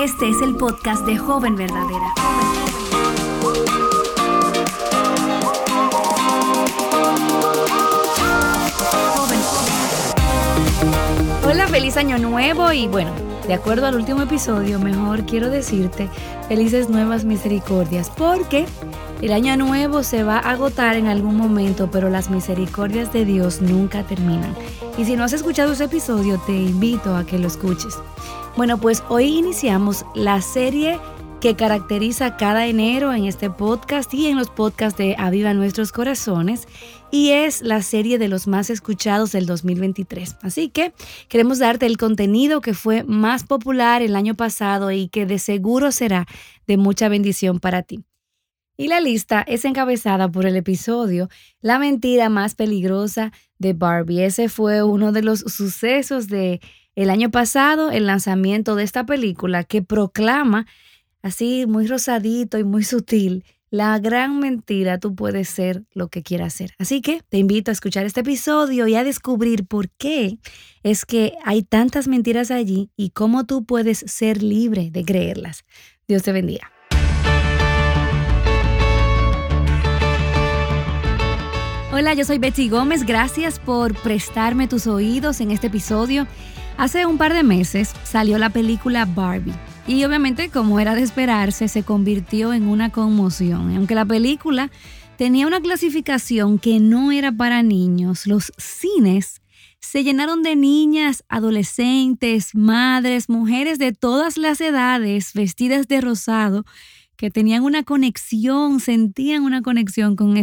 Este es el podcast de Joven Verdadera. Hola, feliz año nuevo y bueno, de acuerdo al último episodio, mejor quiero decirte felices nuevas misericordias, porque el año nuevo se va a agotar en algún momento, pero las misericordias de Dios nunca terminan. Y si no has escuchado ese episodio, te invito a que lo escuches. Bueno, pues hoy iniciamos la serie que caracteriza cada enero en este podcast y en los podcasts de Aviva Nuestros Corazones, y es la serie de los más escuchados del 2023. Así que queremos darte el contenido que fue más popular el año pasado y que de seguro será de mucha bendición para ti. Y la lista es encabezada por el episodio La mentira más peligrosa de Barbie. Ese fue uno de los sucesos del año pasado, el lanzamiento de esta película que proclama, así muy rosadito y muy sutil, la gran mentira: tú puedes ser lo que quieras ser. Así que te invito a escuchar este episodio y a descubrir por qué es que hay tantas mentiras allí y cómo tú puedes ser libre de creerlas. Dios te bendiga. Hola, yo soy Betsy Gómez. Gracias por prestarme tus oídos en este episodio. Hace un par de meses salió la película Barbie y obviamente, como era de esperarse, se convirtió en una conmoción. Aunque la película tenía una clasificación que no era para niños, los cines se llenaron de niñas, adolescentes, madres, mujeres de todas las edades vestidas de rosado, que tenían una conexión, sentían una conexión con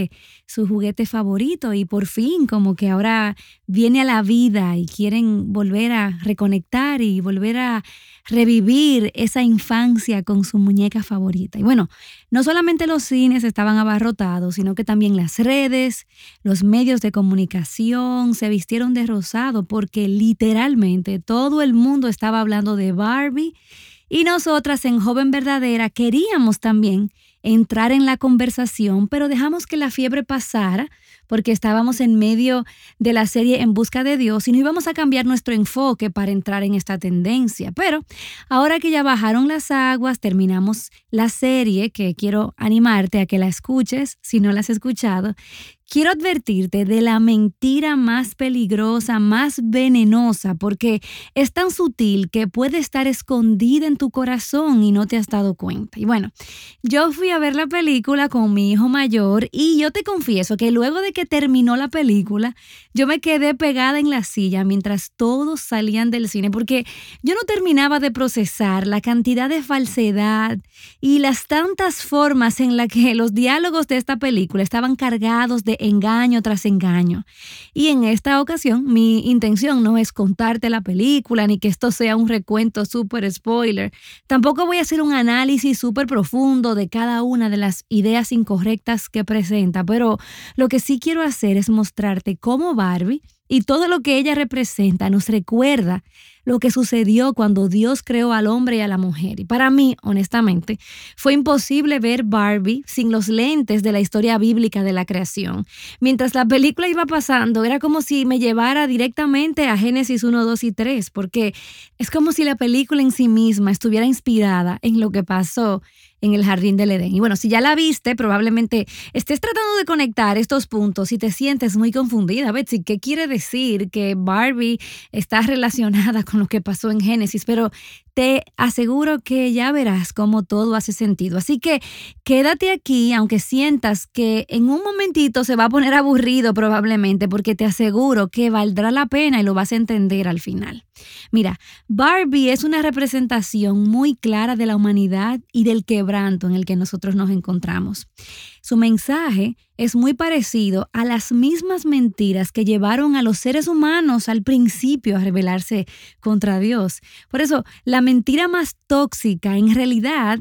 su juguete favorito, y por fin como que ahora viene a la vida y quieren volver a reconectar y volver a revivir esa infancia con su muñeca favorita. Y bueno, no solamente los cines estaban abarrotados, sino que también las redes, los medios de comunicación se vistieron de rosado, porque literalmente todo el mundo estaba hablando de Barbie. Y nosotras en Joven Verdadera queríamos también entrar en la conversación, pero dejamos que la fiebre pasara porque estábamos en medio de la serie En Busca de Dios y no íbamos a cambiar nuestro enfoque para entrar en esta tendencia. Pero ahora que ya bajaron las aguas, terminamos la serie, que quiero animarte a que la escuches si no la has escuchado. Quiero advertirte de la mentira más peligrosa, más venenosa, porque es tan sutil que puede estar escondida en tu corazón y no te has dado cuenta. Y bueno, yo fui a ver la película con mi hijo mayor y yo te confieso que luego de que terminó la película, yo me quedé pegada en la silla mientras todos salían del cine, porque yo no terminaba de procesar la cantidad de falsedad y las tantas formas en las que los diálogos de esta película estaban cargados de engaño tras engaño. Y en esta ocasión mi intención no es contarte la película ni que esto sea un recuento súper spoiler. Tampoco voy a hacer un análisis súper profundo de cada una de las ideas incorrectas que presenta, pero lo que sí quiero hacer es mostrarte cómo Barbie y todo lo que ella representa nos recuerda lo que sucedió cuando Dios creó al hombre y a la mujer. Y para mí, honestamente, fue imposible ver Barbie sin los lentes de la historia bíblica de la creación. Mientras la película iba pasando, era como si me llevara directamente a Génesis 1, 2 y 3, porque es como si la película en sí misma estuviera inspirada en lo que pasó en el jardín del Edén. Y bueno, si ya la viste, probablemente estés tratando de conectar estos puntos y te sientes muy confundida. Betsy, ¿qué quiere decir que Barbie está relacionada con lo que pasó en Génesis? Pero te aseguro que ya verás cómo todo hace sentido. Así que quédate aquí, aunque sientas que en un momentito se va a poner aburrido probablemente, porque te aseguro que valdrá la pena y lo vas a entender al final. Mira, Barbie es una representación muy clara de la humanidad y del quebranto en el que nosotros nos encontramos. Su mensaje es muy parecido a las mismas mentiras que llevaron a los seres humanos al principio a rebelarse contra Dios. Por eso, la mentira más tóxica en realidad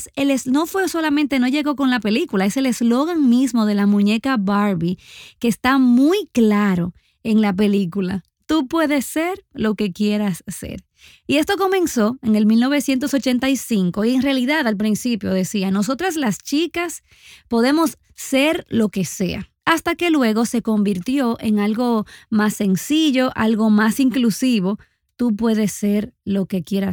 no llegó con la película, es el eslogan mismo de la muñeca Barbie, que está muy claro en la película. Tú puedes ser lo que quieras ser. Y esto comenzó en el 1985 y en realidad al principio decía: nosotras las chicas podemos ser lo que sea. Hasta que luego se convirtió en algo más sencillo, algo más inclusivo. Tú puedes ser lo que quieras ser.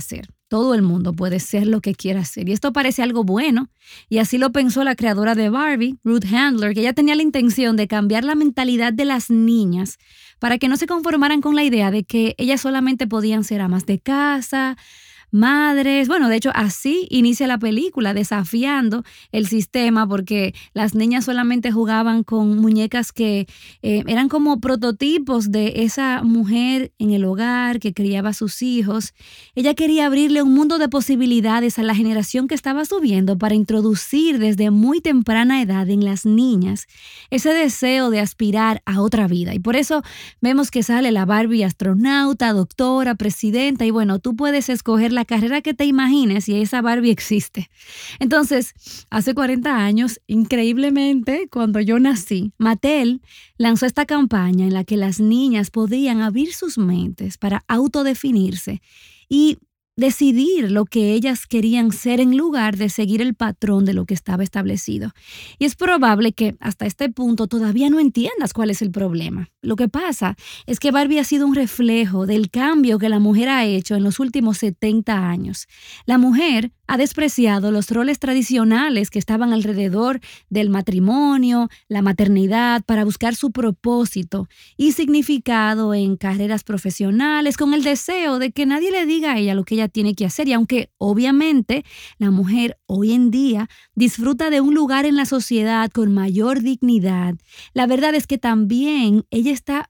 todo el mundo puede ser lo que quiera ser. Y esto parece algo bueno. Y así lo pensó la creadora de Barbie, Ruth Handler, que ella tenía la intención de cambiar la mentalidad de las niñas para que no se conformaran con la idea de que ellas solamente podían ser amas de casa, madres. Bueno, de hecho, así inicia la película, desafiando el sistema, porque las niñas solamente jugaban con muñecas que eran como prototipos de esa mujer en el hogar que criaba a sus hijos. Ella quería abrirle un mundo de posibilidades a la generación que estaba subiendo para introducir desde muy temprana edad en las niñas ese deseo de aspirar a otra vida. Y por eso vemos que sale la Barbie astronauta, doctora, presidenta, y bueno, tú puedes escoger la carrera que te imagines y esa Barbie existe. Entonces, hace 40 años, increíblemente, cuando yo nací, Mattel lanzó esta campaña en la que las niñas podían abrir sus mentes para autodefinirse y decidir lo que ellas querían ser en lugar de seguir el patrón de lo que estaba establecido. Y es probable que hasta este punto todavía no entiendas cuál es el problema. Lo que pasa es que Barbie ha sido un reflejo del cambio que la mujer ha hecho en los últimos 70 años. La mujer ha despreciado los roles tradicionales que estaban alrededor del matrimonio, la maternidad, para buscar su propósito y significado en carreras profesionales, con el deseo de que nadie le diga a ella lo que ella tiene que hacer. Y aunque obviamente la mujer hoy en día disfruta de un lugar en la sociedad con mayor dignidad, la verdad es que también ella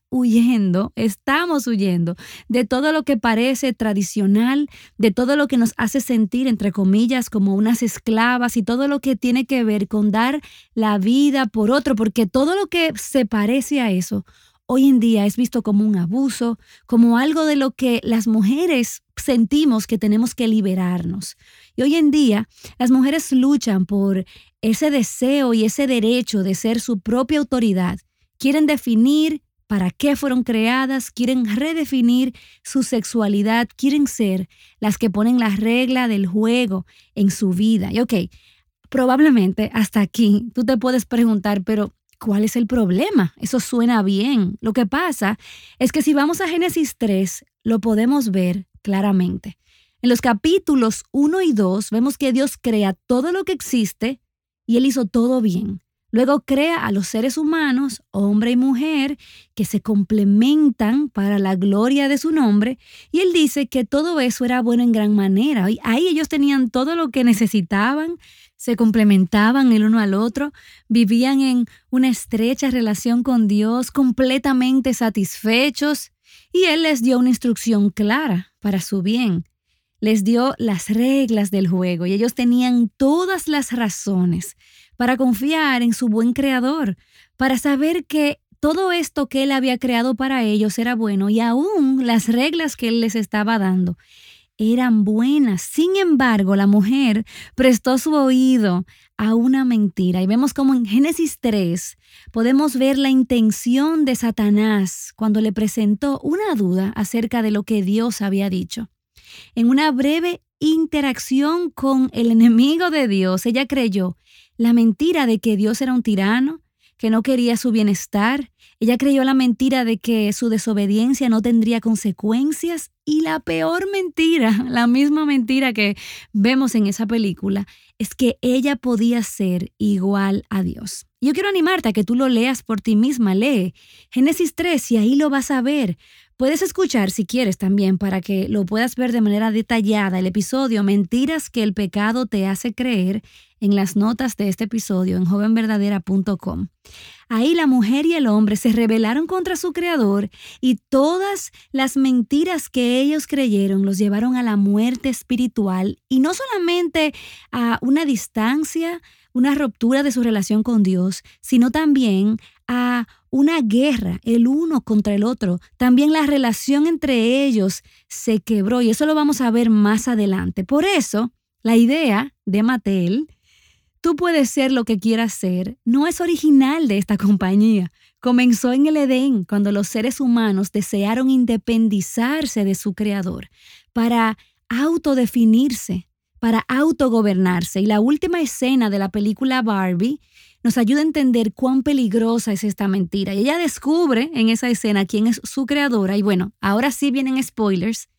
estamos huyendo de todo lo que parece tradicional, de todo lo que nos hace sentir, entre comillas, como unas esclavas, y todo lo que tiene que ver con dar la vida por otro, porque todo lo que se parece a eso hoy en día es visto como un abuso, como algo de lo que las mujeres sentimos que tenemos que liberarnos. Y hoy en día las mujeres luchan por ese deseo y ese derecho de ser su propia autoridad. Quieren definir para qué fueron creadas, quieren redefinir su sexualidad, quieren ser las que ponen la regla del juego en su vida. Y probablemente hasta aquí tú te puedes preguntar, pero ¿cuál es el problema? Eso suena bien. Lo que pasa es que si vamos a Génesis 3, lo podemos ver claramente. En los capítulos 1 y 2 vemos que Dios crea todo lo que existe y Él hizo todo bien. Luego crea a los seres humanos, hombre y mujer, que se complementan para la gloria de su nombre, y Él dice que todo eso era bueno en gran manera. Y ahí ellos tenían todo lo que necesitaban, se complementaban el uno al otro, vivían en una estrecha relación con Dios, completamente satisfechos, y Él les dio una instrucción clara para su bien. Les dio las reglas del juego y ellos tenían todas las razones para confiar en su buen creador, para saber que todo esto que Él había creado para ellos era bueno, y aún las reglas que Él les estaba dando eran buenas. Sin embargo, la mujer prestó su oído a una mentira. Y vemos como en Génesis 3 podemos ver la intención de Satanás cuando le presentó una duda acerca de lo que Dios había dicho. En una breve interacción con el enemigo de Dios, ella creyó la mentira de que Dios era un tirano, que no quería su bienestar. Ella creyó la mentira de que su desobediencia no tendría consecuencias, y la peor mentira, la misma mentira que vemos en esa película, es que ella podía ser igual a Dios. Yo quiero animarte a que tú lo leas por ti misma. Lee Génesis 3 y ahí lo vas a ver. Puedes escuchar si quieres también para que lo puedas ver de manera detallada el episodio Mentiras que el pecado te hace creer en las notas de este episodio en jovenverdadera.com. Ahí la mujer y el hombre se rebelaron contra su creador y todas las mentiras que ellos creyeron los llevaron a la muerte espiritual, y no solamente a una distancia, una ruptura de su relación con Dios, sino también a una guerra, el uno contra el otro. También la relación entre ellos se quebró, y eso lo vamos a ver más adelante. Por eso, la idea de Mattel, tú puedes ser lo que quieras ser, no es original de esta compañía. Comenzó en el Edén, cuando los seres humanos desearon independizarse de su creador para autodefinirse, para autogobernarse. Y la última escena de la película Barbie nos ayuda a entender cuán peligrosa es esta mentira. Y ella descubre en esa escena quién es su creadora. Y bueno, ahora sí vienen spoilers.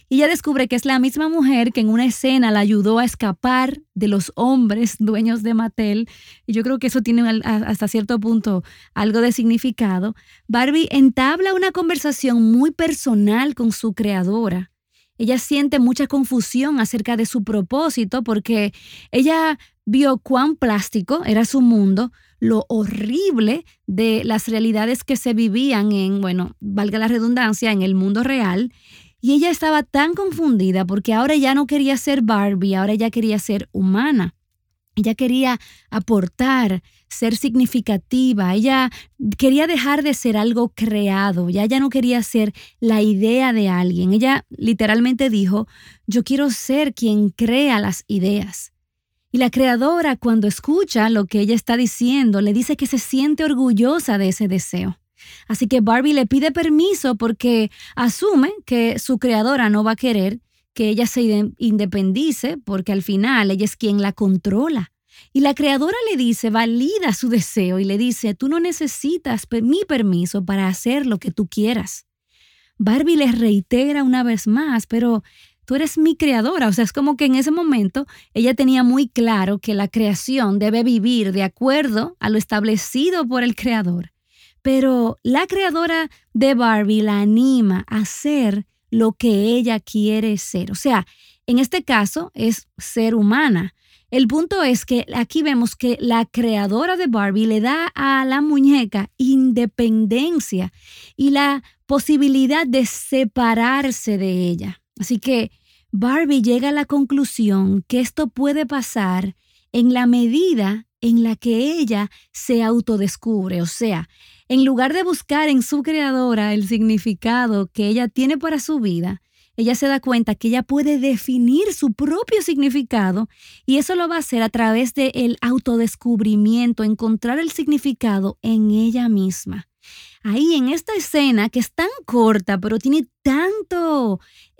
Y ella descubre que es la misma mujer que en una escena la ayudó a escapar de los hombres dueños de Mattel. Y yo creo que eso tiene hasta cierto punto algo de significado. Barbie entabla una conversación muy personal con su creadora. Ella siente mucha confusión acerca de su propósito porque ella vio cuán plástico era su mundo, lo horrible de las realidades que se vivían en, bueno, valga la redundancia, en el mundo real. Y ella estaba tan confundida porque ahora ya no quería ser Barbie, ahora ella quería ser humana. Ella quería aportar, ser significativa. Ella quería dejar de ser algo creado. Ya ella no quería ser la idea de alguien. Ella literalmente dijo, yo quiero ser quien crea las ideas. Y la creadora, cuando escucha lo que ella está diciendo, le dice que se siente orgullosa de ese deseo. Así que Barbie le pide permiso porque asume que su creadora no va a querer que ella se independice porque al final ella es quien la controla. Y la creadora le dice, valida su deseo y le dice, tú no necesitas mi permiso para hacer lo que tú quieras. Barbie le reitera una vez más, pero tú eres mi creadora. O sea, es como que en ese momento ella tenía muy claro que la creación debe vivir de acuerdo a lo establecido por el creador. Pero la creadora de Barbie la anima a ser lo que ella quiere ser. O sea, en este caso es ser humana. El punto es que aquí vemos que la creadora de Barbie le da a la muñeca independencia y la posibilidad de separarse de ella. Así que Barbie llega a la conclusión que esto puede pasar en la medida en la que ella se autodescubre. O sea, en lugar de buscar en su creadora el significado que ella tiene para su vida, ella se da cuenta que ella puede definir su propio significado y eso lo va a hacer a través del autodescubrimiento, encontrar el significado en ella misma. Ahí en esta escena que es tan corta, pero tiene tanto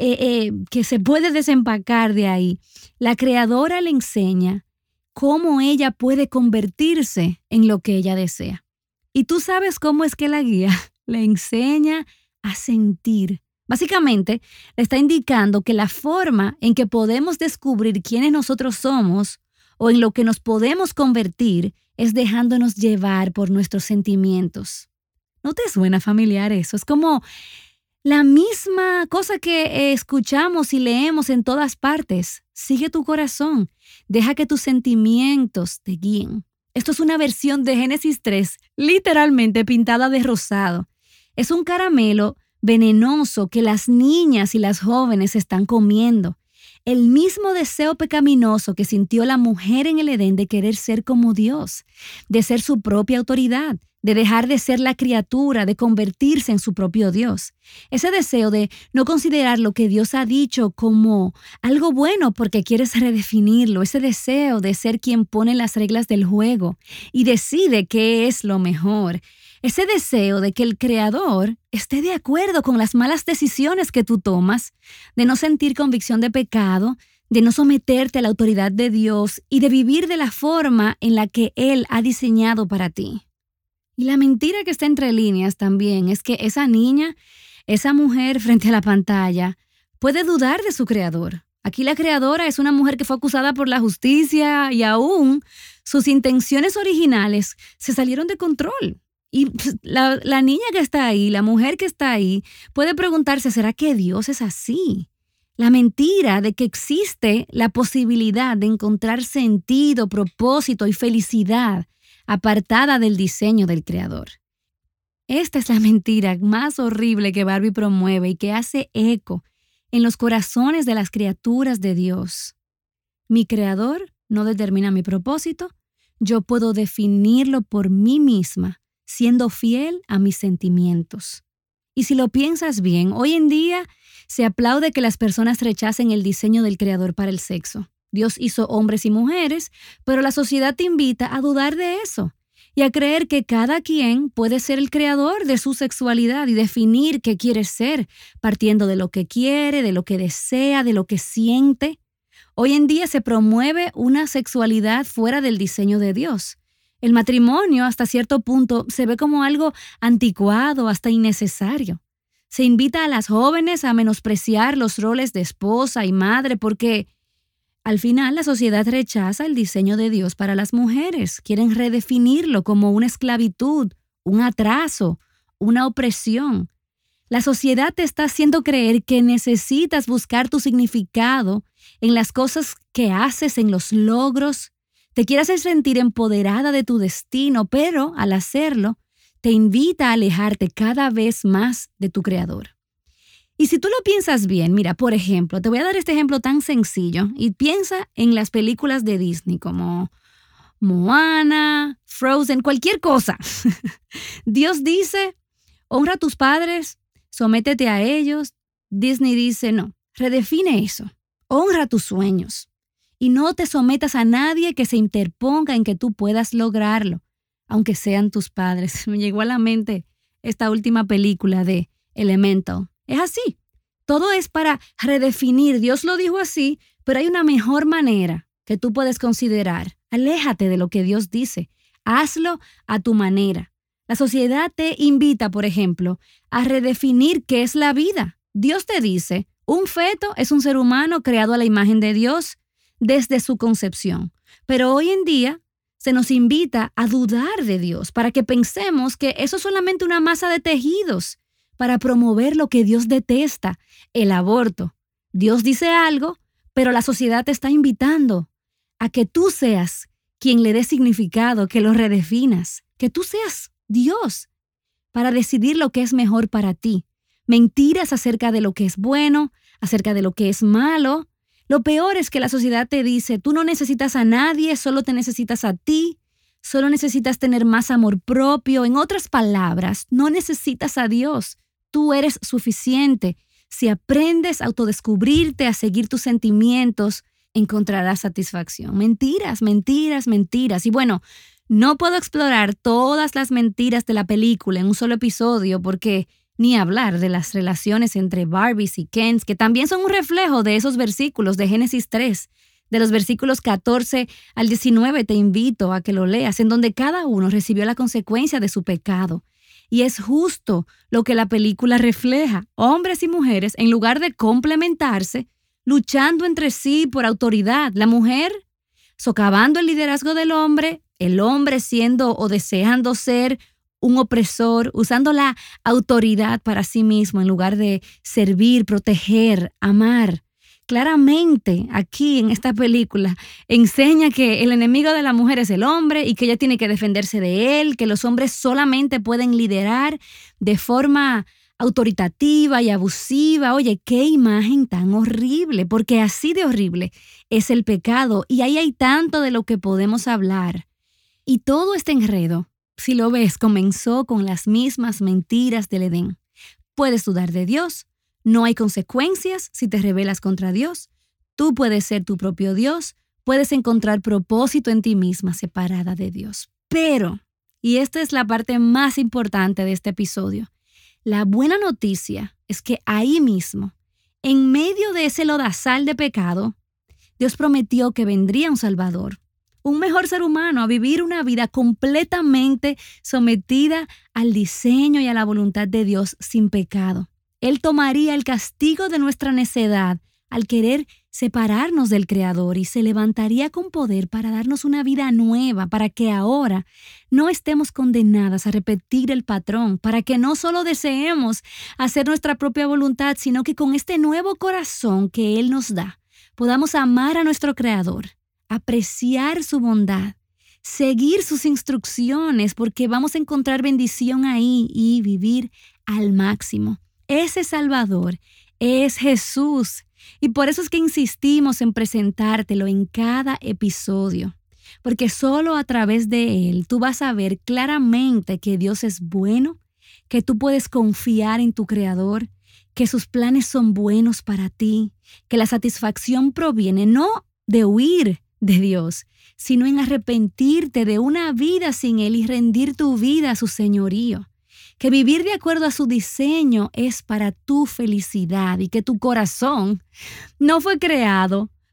que se puede desempacar de ahí, la creadora le enseña cómo ella puede convertirse en lo que ella desea. Y tú sabes cómo es que la guía le enseña a sentir. Básicamente, le está indicando que la forma en que podemos descubrir quiénes nosotros somos o en lo que nos podemos convertir es dejándonos llevar por nuestros sentimientos. ¿No te suena familiar eso? Es como la misma cosa que escuchamos y leemos en todas partes. Sigue tu corazón. Deja que tus sentimientos te guíen. Esto es una versión de Génesis 3, literalmente pintada de rosado. Es un caramelo venenoso que las niñas y las jóvenes están comiendo. El mismo deseo pecaminoso que sintió la mujer en el Edén de querer ser como Dios, de ser su propia autoridad, de dejar de ser la criatura, de convertirse en su propio Dios. Ese deseo de no considerar lo que Dios ha dicho como algo bueno porque quieres redefinirlo. Ese deseo de ser quien pone las reglas del juego y decide qué es lo mejor. Ese deseo de que el Creador esté de acuerdo con las malas decisiones que tú tomas, de no sentir convicción de pecado, de no someterte a la autoridad de Dios y de vivir de la forma en la que Él ha diseñado para ti. Y la mentira que está entre líneas también es que esa niña, esa mujer frente a la pantalla, puede dudar de su creador. Aquí la creadora es una mujer que fue acusada por la justicia y aún sus intenciones originales se salieron de control. Y la niña que está ahí, la mujer que está ahí, puede preguntarse, ¿será que Dios es así? La mentira de que existe la posibilidad de encontrar sentido, propósito y felicidad apartada del diseño del Creador. Esta es la mentira más horrible que Barbie promueve y que hace eco en los corazones de las criaturas de Dios. Mi Creador no determina mi propósito, yo puedo definirlo por mí misma, siendo fiel a mis sentimientos. Y si lo piensas bien, hoy en día se aplaude que las personas rechacen el diseño del Creador para el sexo. Dios hizo hombres y mujeres, pero la sociedad te invita a dudar de eso y a creer que cada quien puede ser el creador de su sexualidad y definir qué quiere ser, partiendo de lo que quiere, de lo que desea, de lo que siente. Hoy en día se promueve una sexualidad fuera del diseño de Dios. El matrimonio, hasta cierto punto, se ve como algo anticuado, hasta innecesario. Se invita a las jóvenes a menospreciar los roles de esposa y madre porque al final la sociedad rechaza el diseño de Dios para las mujeres. Quieren redefinirlo como una esclavitud, un atraso, una opresión. La sociedad te está haciendo creer que necesitas buscar tu significado en las cosas que haces, en los logros. Te quiere hacer sentir empoderada de tu destino, pero al hacerlo, te invita a alejarte cada vez más de tu Creador. Y si tú lo piensas bien, mira, por ejemplo, te voy a dar este ejemplo tan sencillo y piensa en las películas de Disney como Moana, Frozen, cualquier cosa. Dios dice, honra a tus padres, sométete a ellos. Disney dice, no, redefine eso, honra tus sueños y no te sometas a nadie que se interponga en que tú puedas lograrlo, aunque sean tus padres. Me llegó a la mente esta última película de Elemental. Es así. Todo es para redefinir. Dios lo dijo así, pero hay una mejor manera que tú puedes considerar. Aléjate de lo que Dios dice. Hazlo a tu manera. La sociedad te invita, por ejemplo, a redefinir qué es la vida. Dios te dice, un feto es un ser humano creado a la imagen de Dios desde su concepción. Pero hoy en día se nos invita a dudar de Dios para que pensemos que eso es solamente una masa de tejidos para promover lo que Dios detesta, el aborto. Dios dice algo, pero la sociedad te está invitando a que tú seas quien le dé significado, que lo redefinas, que tú seas Dios para decidir lo que es mejor para ti. Mentiras acerca de lo que es bueno, acerca de lo que es malo. Lo peor es que la sociedad te dice, tú no necesitas a nadie, solo te necesitas a ti, solo necesitas tener más amor propio. En otras palabras, no necesitas a Dios. Tú eres suficiente. Si aprendes a autodescubrirte, a seguir tus sentimientos, encontrarás satisfacción. Mentiras, mentiras, mentiras. Y bueno, no puedo explorar todas las mentiras de la película en un solo episodio porque ni hablar de las relaciones entre Barbies y Kens, que también son un reflejo de esos versículos de Génesis 3, de los versículos 14 al 19, te invito a que lo leas, en donde cada uno recibió la consecuencia de su pecado. Y es justo lo que la película refleja. Hombres y mujeres, en lugar de complementarse, luchando entre sí por autoridad. La mujer socavando el liderazgo del hombre, el hombre siendo o deseando ser un opresor, usando la autoridad para sí mismo en lugar de servir, proteger, amar. Claramente, aquí en esta película, enseña que el enemigo de la mujer es el hombre y que ella tiene que defenderse de él, que los hombres solamente pueden liderar de forma autoritativa y abusiva. Oye, qué imagen tan horrible, porque así de horrible es el pecado y ahí hay tanto de lo que podemos hablar. Y todo este enredo, si lo ves, comenzó con las mismas mentiras del Edén. Puedes dudar de Dios. No hay consecuencias si te rebelas contra Dios. Tú puedes ser tu propio Dios. Puedes encontrar propósito en ti misma separada de Dios. Pero, y esta es la parte más importante de este episodio, la buena noticia es que ahí mismo, en medio de ese lodazal de pecado, Dios prometió que vendría un Salvador, un mejor ser humano, a vivir una vida completamente sometida al diseño y a la voluntad de Dios sin pecado. Él tomaría el castigo de nuestra necedad al querer separarnos del Creador y se levantaría con poder para darnos una vida nueva, para que ahora no estemos condenadas a repetir el patrón, para que no solo deseemos hacer nuestra propia voluntad, sino que con este nuevo corazón que Él nos da, podamos amar a nuestro Creador, apreciar su bondad, seguir sus instrucciones, porque vamos a encontrar bendición ahí y vivir al máximo. Ese Salvador es Jesús y por eso es que insistimos en presentártelo en cada episodio, porque solo a través de Él tú vas a ver claramente que Dios es bueno, que tú puedes confiar en tu Creador, que sus planes son buenos para ti, que la satisfacción proviene no de huir de Dios, sino en arrepentirte de una vida sin Él y rendir tu vida a su señorío. Que vivir de acuerdo a su diseño es para tu felicidad y que tu corazón no fue creado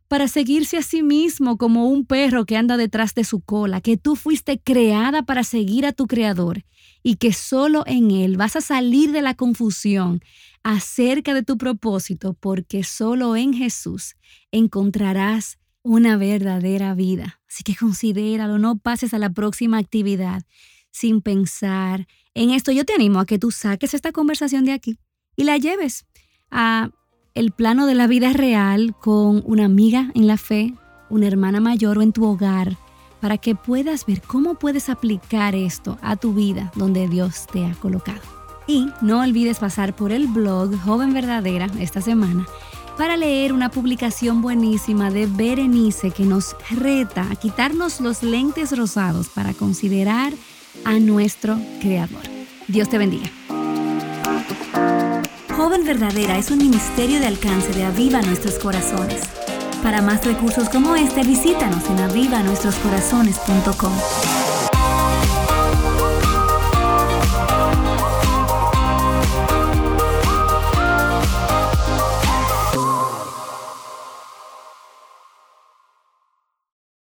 para seguirse a sí mismo como un perro que anda detrás de su cola, que tú fuiste creada para seguir a tu Creador y que solo en Él vas a salir de la confusión acerca de tu propósito, porque solo en Jesús encontrarás una verdadera vida. Así que considéralo, no pases a la próxima actividad sin pensar en esto. Yo te animo a que tú saques esta conversación de aquí y la lleves a el plano de la vida real con una amiga en la fe, una hermana mayor o en tu hogar, para que puedas ver cómo puedes aplicar esto a tu vida donde Dios te ha colocado. Y no olvides pasar por el blog Joven Verdadera esta semana para leer una publicación buenísima de Berenice que nos reta a quitarnos los lentes rosados para considerar a nuestro Creador. Dios te bendiga. Joven Verdadera es un ministerio de alcance de Aviva Nuestros Corazones. Para más recursos como este, visítanos en avivanuestroscorazones.com.